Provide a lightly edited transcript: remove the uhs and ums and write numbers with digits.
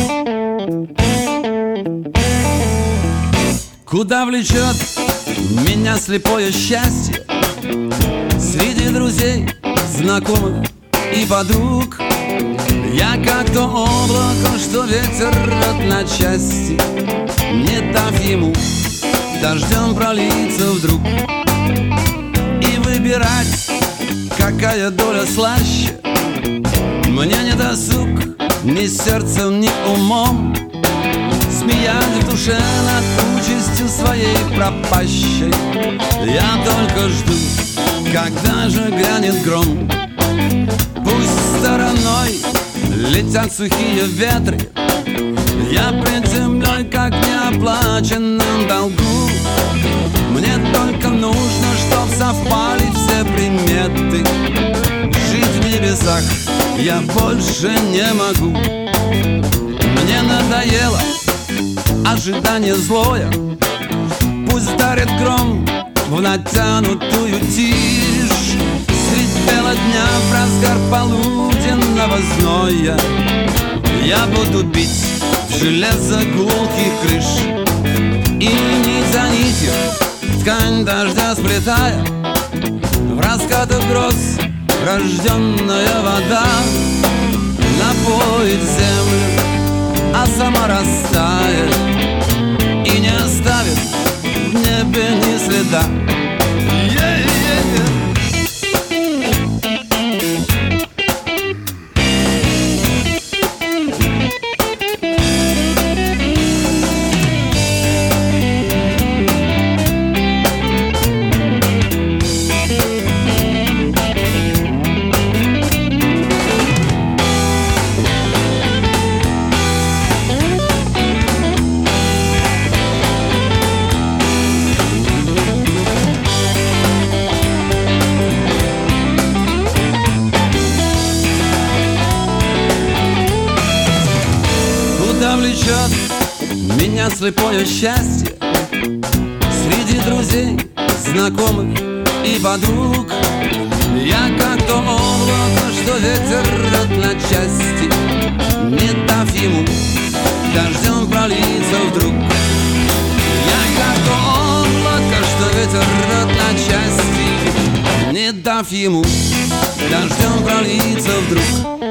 Куда влечет меня слепое счастье? Среди друзей, знакомых и подруг я как то облако, что ветер рвет на части, не дав ему дождем пролиться вдруг. И выбирать, какая доля слаще, мне не досуг ни сердцем, ни умом. Смеясь в душе над участью своей пропащей, я только жду, когда же грянет гром. Пусть стороной летят сухие ветры, я пред землей, как в неоплаченном долгу. Мне только нужно, чтоб совпали все приметы. Жить в небесах я больше не могу. Мне надоело ожидание злое, пусть дарит гром в натянутую тишь. Средь бела дня, в разгар полуденного зноя, я буду бить в железо гулких крыш. И нить за нитью, ткань дождя сплетая, в раскатах гроз рожденная вода напоит землю, а сама растает и не оставит в небе ни следа. Куда влечет меня слепое счастье? Среди друзей, знакомых и подруг я как то облако, что ветер рвет на части, не дав ему дождем пролиться вдруг. Я как то облако, что ветер рвет на части, не дав ему дождем пролиться вдруг.